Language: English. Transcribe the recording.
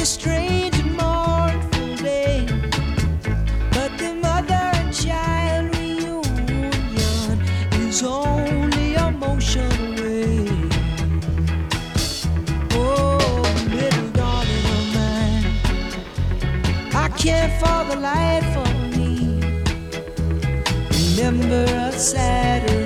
this strange and mournful day. But the mother and child reunion is only a motion away. Oh, little darling of mine, I can't for the life of me remember a Saturday